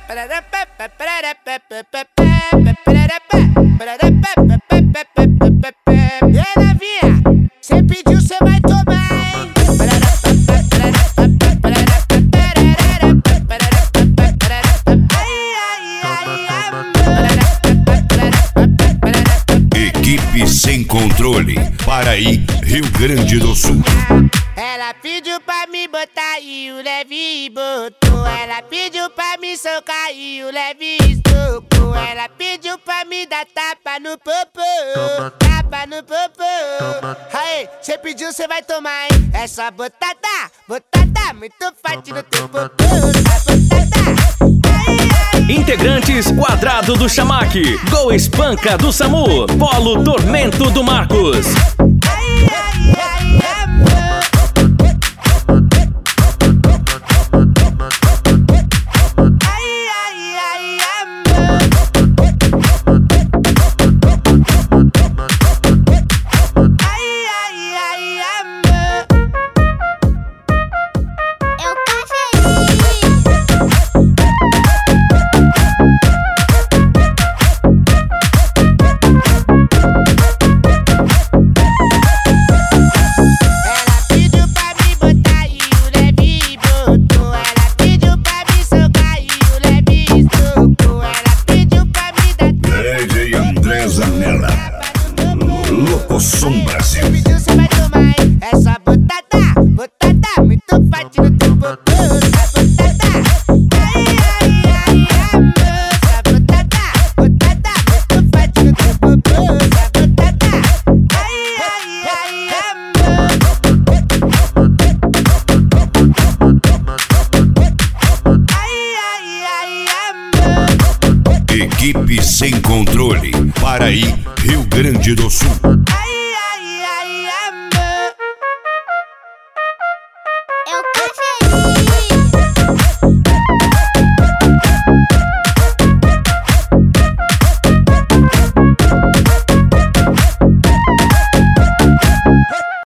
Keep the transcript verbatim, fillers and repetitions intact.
E novinha, cê pediu, cê vai tomar, hein? Equipe Sem Controle, Paraí, Rio Grande do Sul. Ela pediu pra me botar e o leve botou. Ela pediu pra me socar e o leve estocou. Ela pediu pra me dar tapa no popô, tapa no popô. Aê, cê pediu, cê vai tomar, hein? É só botada, botada, muito forte no teu popô. Só botada. Integrantes: Quadrado do Chamaque, Gol Espanca do Samu, Polo Tormento do Marcos. Ai, ai, ai, amor. Ai, ai, ai, amor. Ai, ai, ai, amor. Eu tô feliz. Som Brasil. Cê pediu, cê vai tomar, hein? É só botada, botada, muito forte no teu popô. Só botada. Ai, ai, ai, amor. Só botada, botada, muito forte no teu popô. Só botada. Ai, ai, ai, amor. Ai, ai, ai, amor. Equipe Sem Controle, Paraí, Rio Grande do Sul. Ai, ai, ai, amor. Eu tô feliz.